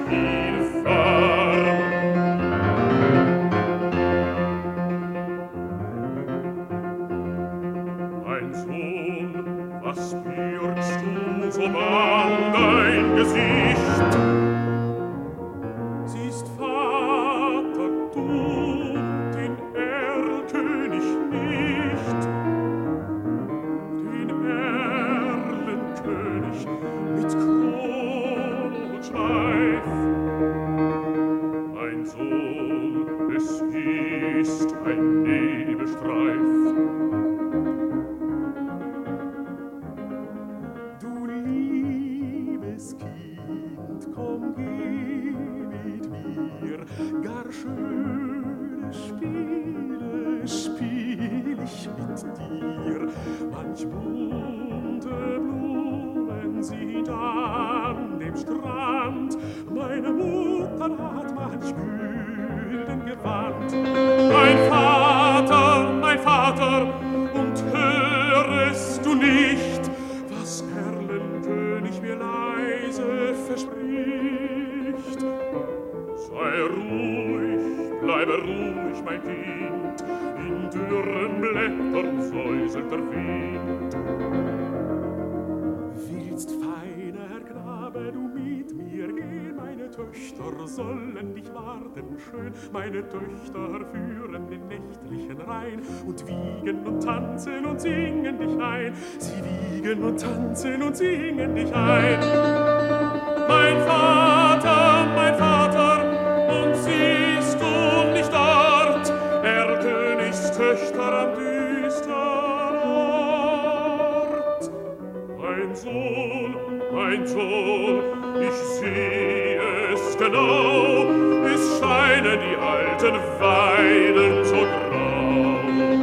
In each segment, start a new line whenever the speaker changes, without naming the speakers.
Spielfarm. Mein Sohn, was bürgst du so bang dein Gesicht? Siehst, Vater, du den Erlkönig nicht, den Erlenkönig mit Kron und Schleif. Mein Sohn, es ist ein Nebelstreif. Du liebes Kind, komm, geh mit mir, gar schöne Spiele spiel ich mit dir. Manch bunte Blumen sieht an dem Strand, meine Mutter hat manch gülden Gewand. Mein Vater, und hörest du nicht, was Erlenkönig mir leise verspricht? Sei ruhig, bleibe ruhig, mein Kind, in dürren Blättern säuselt der Wind. Willst, feiner Knabe, du mit mir gehen? Meine Töchter sollen dich warten schön. Meine Töchter führen den nächtlichen Rhein und wiegen und tanzen und singen dich ein. Sie wiegen und tanzen und singen dich ein. Mein Vater, und siehst du nicht dort Erlkönigstöchter am düstern Ort? Mein Sohn, ich seh es genau, es scheinen die alten Weiden so grau.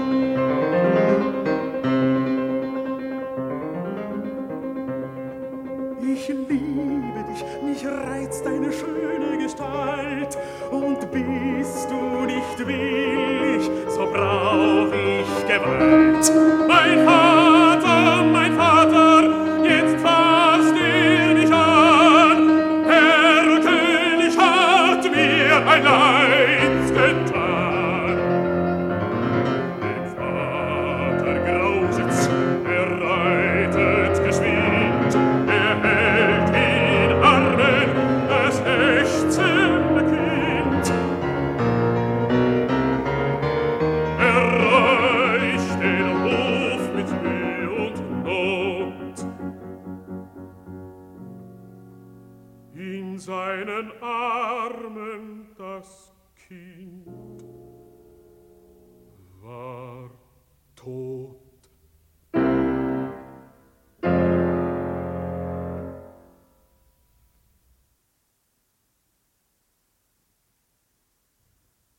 Ich liebe dich, mich reizt deine schöne Gestalt, und bist du nicht willig, so brauch ich Gewalt. Mein Vater, jetzt fasst mich an, Erlkönig hat mir ein Leid getan. Dem Vater grausit's, reitet geschwind, hält in Armen das ächzende Kind. Reicht den Hof mit Mühe und Not. In seinen Armen das Kind war tot.